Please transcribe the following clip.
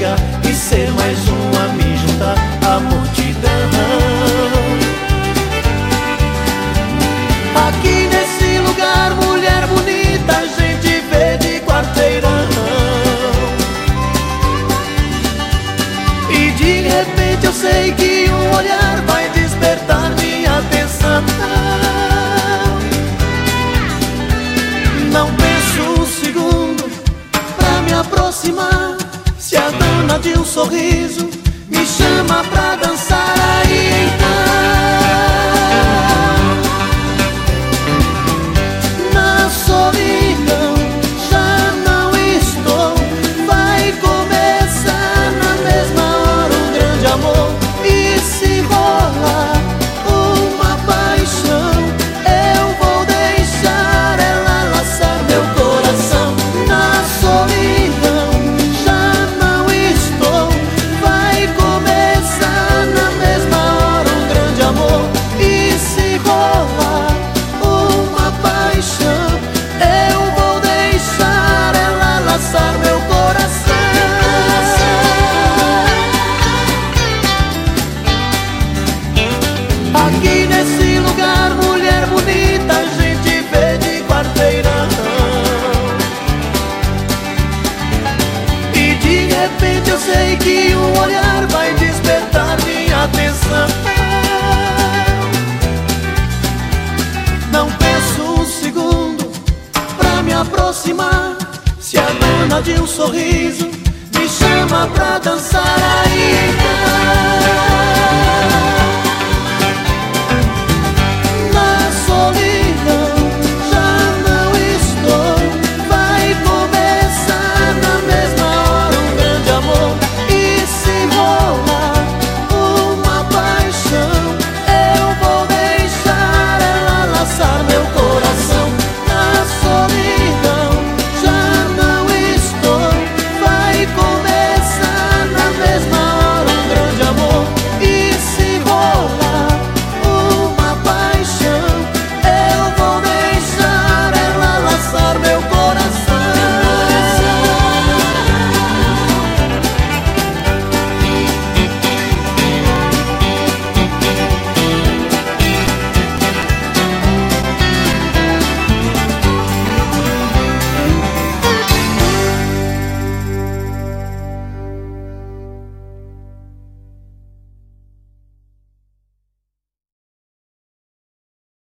chegar e ser mais um a me juntar à multidão. Aqui nesse lugar, mulher bonita, a gente vê de quarteirão. E de repente eu sei que um olhar vai despertar minha atenção. Não penso um segundo pra me aproximar. Se a dona de um sorriso me chama pra dançar, aí então na solidão já não estou. Vai começar na mesma hora um grande amor. E se rolar uma paixão, eu vou deixar ela laçar meu coração. Na solidão já não estou. Vai começar na mesma hora um grande amor. E se rolar uma paixão, eu vou deixar ela laçar meu coração. Aqui nesse lugar, mulher bonita, a gente vê de quarteirão. E de repente eu sei que um olhar vai despertar minha atenção. Não penso um segundo pra me aproximar. Se a dona de um sorriso